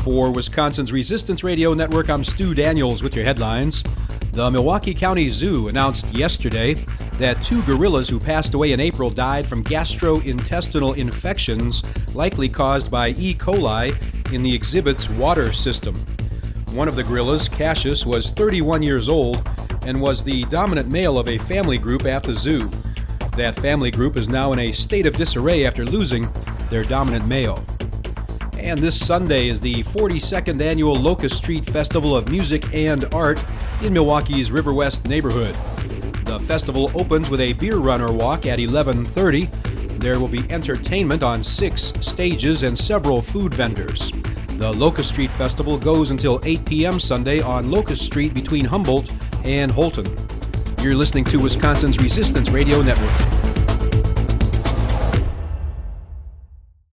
For Wisconsin's Resistance Radio Network, I'm Stu Daniels with your headlines. The Milwaukee County Zoo announced yesterday that 2 gorillas who passed away in April died from gastrointestinal infections likely caused by E. coli in the exhibit's water system. One of the gorillas, Cassius, was 31 years old and was the dominant male of a family group at the zoo. That family group is now in a state of disarray after losing their dominant male. And this Sunday is the 42nd annual Locust Street Festival of Music and Art in Milwaukee's River West neighborhood. The festival opens with a beer run or walk at 11:30. There will be entertainment on 6 stages and several food vendors. The Locust Street Festival goes until 8 p.m. Sunday on Locust Street between Humboldt and Holton. You're listening to Wisconsin's Resistance Radio Network.